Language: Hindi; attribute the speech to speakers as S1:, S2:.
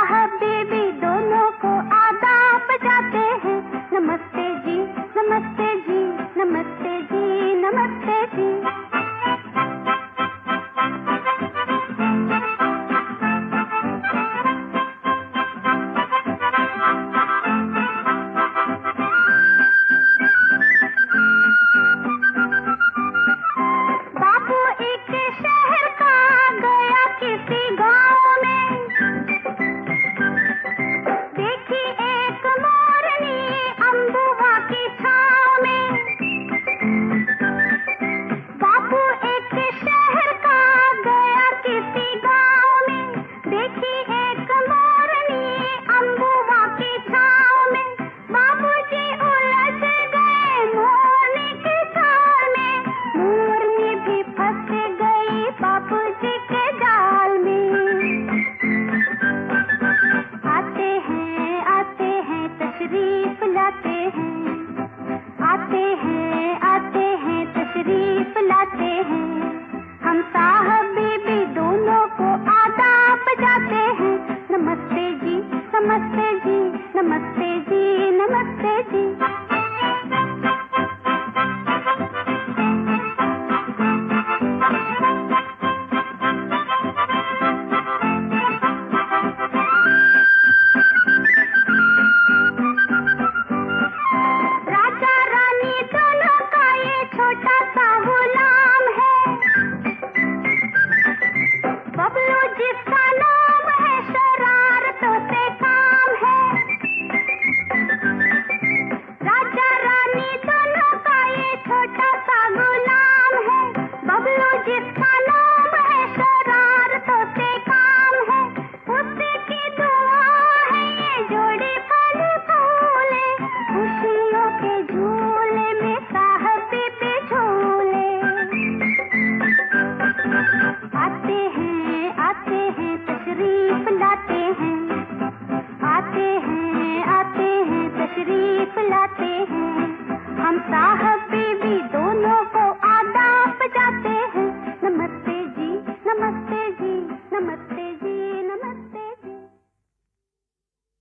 S1: साहब बीबी दोनों को आदाब जाते हैं। नमस्ते जी, नमस्ते जी, नमस्ते जी, नमस्ते जी। बाबू एक शहर का गया किसी गांव में, देखी एक मोरनी अम्बुआ की छांव में। बाबू एक शहर का गया किसी गांव में, देखी एक मोरनी अम्बुआ की छांव में। बाबूजी उलझ गए मोरनी की चाल में, मोरनी भी फंस गई बाबूजी के जाल में। आते हैं तशरीफ लाते हैं, आते हैं तशरीफ लाते हैं। हम साहब बीबी दोनों को आदाब जाते हैं। नमस्ते जी, नमस्ते जी, नमस्ते जी, नमस्ते जी। राजा रानी दोनों का ये छोटा सा गुलाम है, बबलू जिसका नाम है शरारतों से काम है। राजा रानी दोनों का ये छोटा सा गुलाम है, बबलू जिसका नाम है शरारतों से काम है। उसी की दुआ है ये जोड़ी फल फूले, खुशियों के झूले में साहब बीबी झूले। आते हैं तशरीफ लाते हैं, आते हैं तशरीफ लाते हैं।